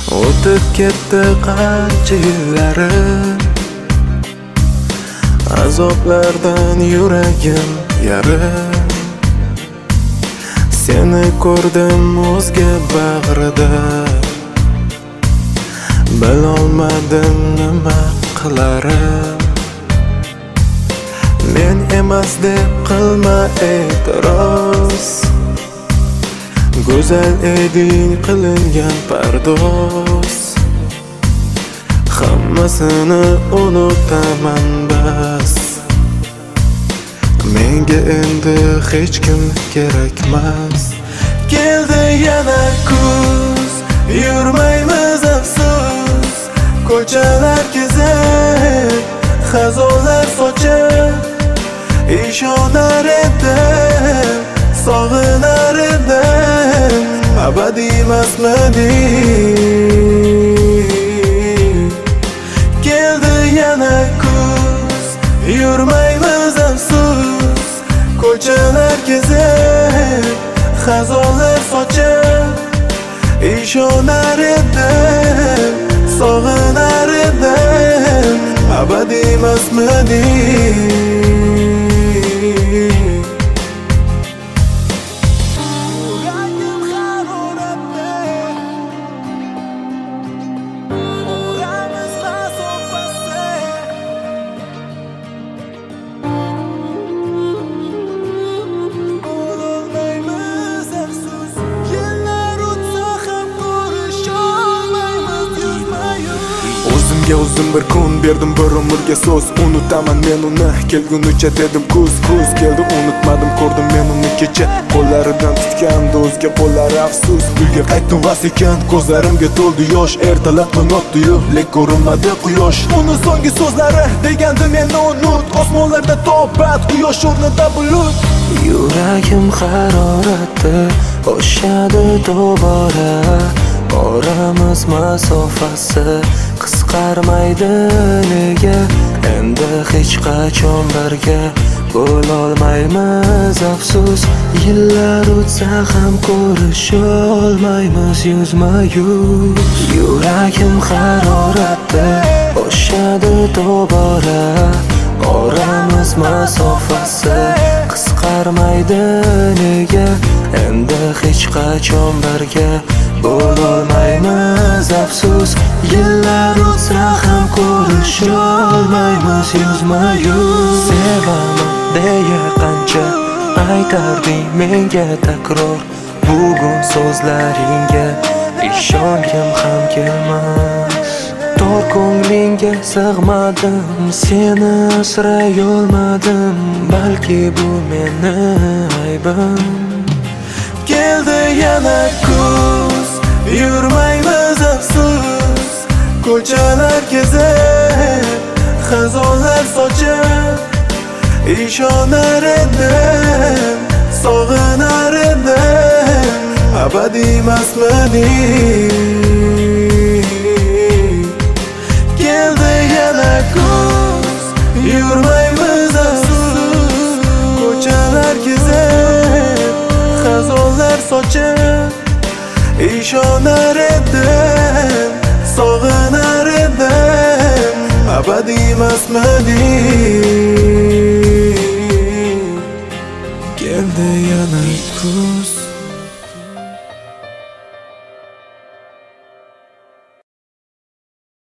O'tib ketdi qancha yillarim, azoblardan yuragim yarim. Seni ko'rdim o'zga bag'rida, bilolmadim nima qilarim. Men emas deb qilma e'tiroz, go'zal eding qilingan pardoz. Hammasini unutaman bas, menga endi hech kim kerakmas. Keldi yana kuz, yurmaymiz afsus, ko'chalar kezib, xazonlar sochib, ishonar edim, sog'inar edim, abadiy emasmiding. Keldi yana kuz, yurmaymiz afsus, ko'chalar kezib, xazonlar sochib, ishonar edim, sog'inar edim, abadiy emasmiding. O'zim bir kun berdim, bir umrga so'z. Unutaman men uni, kelgunicha dedim kuz. Kuz keldi, unutmadim, ko'rdim men uni kecha. Qo'llaridan tutgandi o'zga qo'llari afsus. Uyga qaytdim vas ekan, ko'zlarimga to'ldi yosh. Ertalab tong otdi-yu, lek ko'rinmadi quyosh. Uni so'nggi so'zlari degandi meni unut. Osmonlarda to'bat, quyosh o'rnida bulut. Yuragim haroratda o'shadi tobora, oramiz masofasi qisqarmaydi nega? Endi hech qachon birga bo'lolmaymiz afsus. Yillar o'tsa ham ko'risholmaymiz yuzma-yuz. Yuragim haroratda o'shadi tobora, oramiz masofasi qisqarmaydi nega? Endi hech qachon birga bo'lolmaymiz afsus. Yillar o'tsa ham ko'risholmaymiz yuzma-yuz. Sevaman deya qancha aytarding menga takror, bugun so'zlaringga ishongim ham kelmas. Tor ko'nglingga sig'madim, seni asray olmadim, balki bu meni aybim. Keldi yana kuz, yurmaymiz afsus, ko'chalar kezib, xazonlar sochib, ishonar edim, sog'inar edim, abadiy emasmiding. Keldi yana kuz, yurmaymiz afsus, ko'chalar kezib, xazonlar sochib, ishonar edim, sog'inar edim, abadiy emasmiding.